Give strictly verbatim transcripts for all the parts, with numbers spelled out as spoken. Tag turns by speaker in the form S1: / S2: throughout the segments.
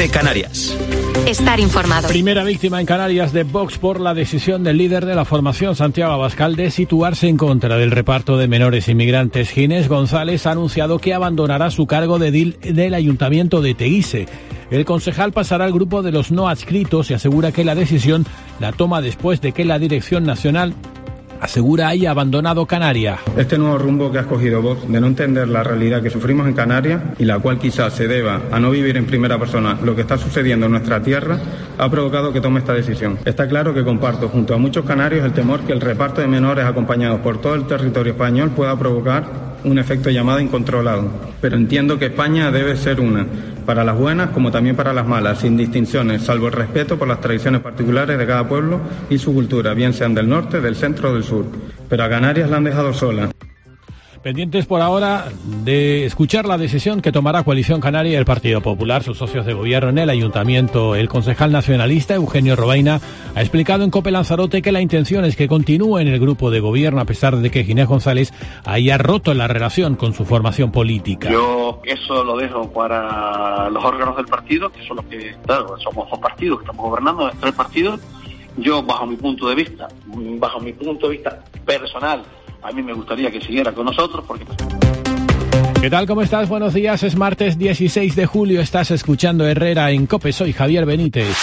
S1: COPE Canarias.
S2: Estar informado.
S3: Primera víctima en Canarias de Vox por la decisión del líder de la formación, Santiago Abascal, de situarse en contra del reparto de menores inmigrantes. Ginés González ha anunciado que abandonará su cargo de edil del Ayuntamiento de Teguise. El concejal pasará al grupo de los no adscritos y asegura que la decisión la toma después de que la Dirección Nacional asegura haya abandonado Canarias.
S4: Este nuevo rumbo que ha escogido Vox de no entender la realidad que sufrimos en Canarias y la cual quizás se deba a no vivir en primera persona lo que está sucediendo en nuestra tierra ha provocado que tome esta decisión. Está claro que comparto junto a muchos canarios el temor que el reparto de menores acompañados por todo el territorio español pueda provocar un efecto llamada incontrolado. Pero entiendo que España debe ser una, para las buenas como también para las malas, sin distinciones, salvo el respeto por las tradiciones particulares de cada pueblo y su cultura, bien sean del norte, del centro o del sur. Pero a Canarias la han dejado sola.
S3: Pendientes por ahora de escuchar la decisión que tomará Coalición Canaria y el Partido Popular, sus socios de gobierno en el ayuntamiento. El concejal nacionalista Eugenio Robaina ha explicado en COPE Lanzarote que la intención es que continúe en el grupo de gobierno a pesar de que Ginés González haya roto la relación con su formación política.
S5: Yo eso lo dejo para los órganos del partido, que son los que, claro, somos dos partidos que estamos gobernando, tres partidos. Yo, bajo mi punto de vista, bajo mi punto de vista personal, a mí me gustaría que siguiera con nosotros porque...
S3: ¿Qué tal? ¿Cómo estás? Buenos días. Es martes dieciséis de julio. Estás escuchando Herrera en COPE. Soy Javier Benítez.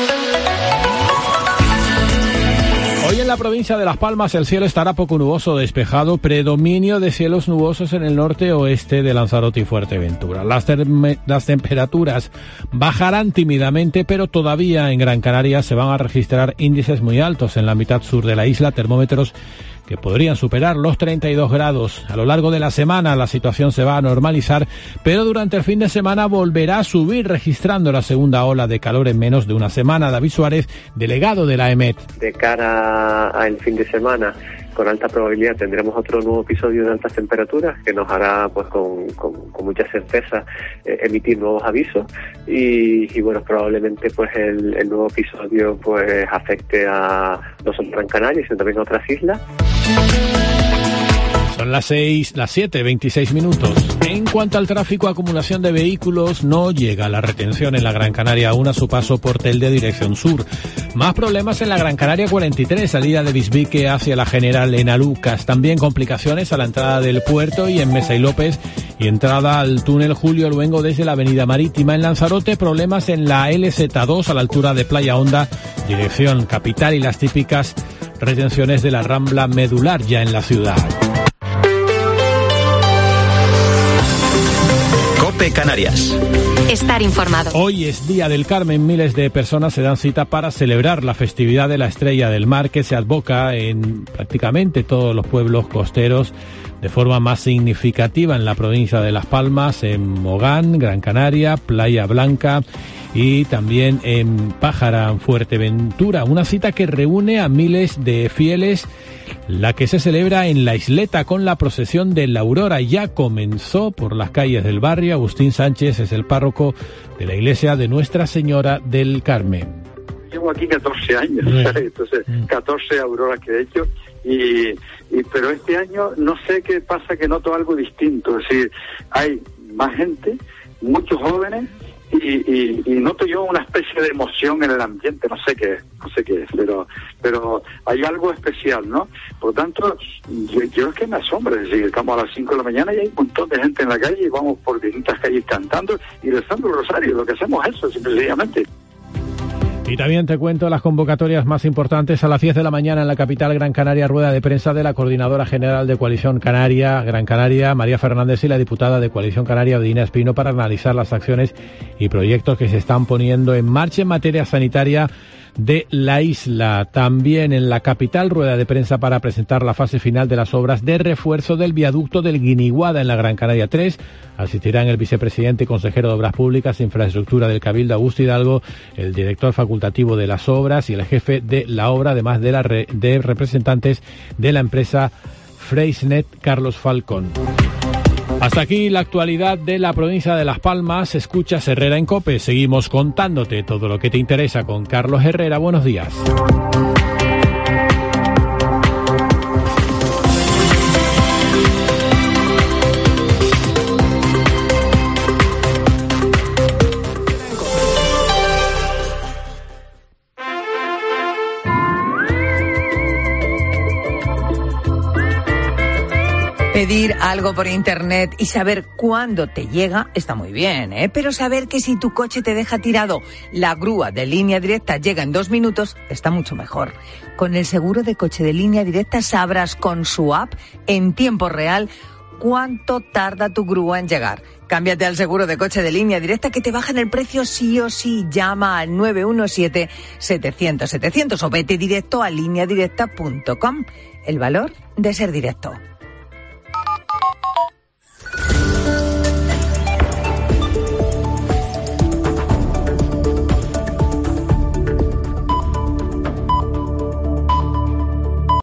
S3: Hoy en la provincia de Las Palmas el cielo estará poco nuboso, despejado, predominio de cielos nubosos en el norte oeste de Lanzarote y Fuerteventura. Las, terme, las temperaturas bajarán tímidamente, pero todavía en Gran Canaria se van a registrar índices muy altos en la mitad sur de la isla, termómetros que podrían superar los treinta y dos grados. A lo largo de la semana la situación se va a normalizar, pero durante el fin de semana volverá a subir, registrando la segunda ola de calor en menos de una semana. David Suárez, delegado de la E M E T.
S6: De cara al fin de semana, con alta probabilidad tendremos otro nuevo episodio de altas temperaturas que nos hará, pues, con, con, con mucha certeza eh, emitir nuevos avisos y, y bueno, probablemente pues el, el nuevo episodio pues afecte a no solo Gran Canaria, sino también a otras islas.
S3: Son las seis, las siete, veintiséis minutos. En cuanto al tráfico, acumulación de vehículos, no llega la retención en la Gran Canaria aún a su paso por Telde dirección sur. Más problemas en la Gran Canaria cuarenta y tres, salida de Bisbique hacia la General en Alucas. También complicaciones a la entrada del puerto y en Mesa y López y entrada al túnel Julio Luengo desde la Avenida Marítima. En Lanzarote, problemas en la L Z dos a la altura de Playa Honda, dirección capital, y las típicas retenciones de la Rambla Medular ya en la ciudad.
S1: COPE Canarias.
S2: Estar informado.
S3: Hoy es Día del Carmen. Miles de personas se dan cita para celebrar la festividad de la Estrella del Mar, que se advoca en prácticamente todos los pueblos costeros, de forma más significativa en la provincia de Las Palmas, en Mogán, Gran Canaria, Playa Blanca y también en Pájara, en Fuerteventura. Una cita que reúne a miles de fieles, la que se celebra en la isleta con la procesión de la Aurora. Ya comenzó por las calles del barrio. Agustín Sánchez es el párroco de la iglesia de Nuestra Señora del Carmen.
S7: Llevo aquí catorce años, ¿sabes? Entonces catorce auroras que he hecho y, y pero este año no sé qué pasa, que noto algo distinto. Es decir, hay más gente, muchos jóvenes. Y, y, y noto yo una especie de emoción en el ambiente, no sé qué es, no sé qué es, pero pero hay algo especial, ¿no? Por lo tanto, yo, yo es que me asombra, es decir, estamos a las cinco de la mañana y hay un montón de gente en la calle y vamos por distintas calles cantando y rezando el rosario. Lo que hacemos es eso, simplemente.
S3: Y también te cuento las convocatorias más importantes. A las diez de la mañana en la capital Gran Canaria, rueda de prensa de la coordinadora general de Coalición Canaria, Gran Canaria, María Fernández, y la diputada de Coalición Canaria, Odina Espino, para analizar las acciones y proyectos que se están poniendo en marcha en materia sanitaria de la isla. También en la capital, rueda de prensa para presentar la fase final de las obras de refuerzo del viaducto del Guiniguada en la Gran Canaria tres. Asistirán el vicepresidente y consejero de Obras Públicas e Infraestructura del Cabildo, Augusto Hidalgo, el director facultativo de las obras y el jefe de la obra, además de, la re, de representantes de la empresa Freisnet, Carlos Falcón. Hasta aquí la actualidad de la provincia de Las Palmas. Escuchas Herrera en COPE. Seguimos contándote todo lo que te interesa con Carlos Herrera. Buenos días.
S8: Pedir algo por internet y saber cuándo te llega está muy bien, ¿eh? Pero saber que si tu coche te deja tirado, la grúa de Línea Directa llega en dos minutos está mucho mejor. Con el seguro de coche de Línea Directa sabrás con su app en tiempo real cuánto tarda tu grúa en llegar. Cámbiate al seguro de coche de Línea Directa que te bajan el precio sí o sí. Llama al nueve uno siete, setecientos, setecientos o vete directo a línea directa punto com. El valor de ser directo.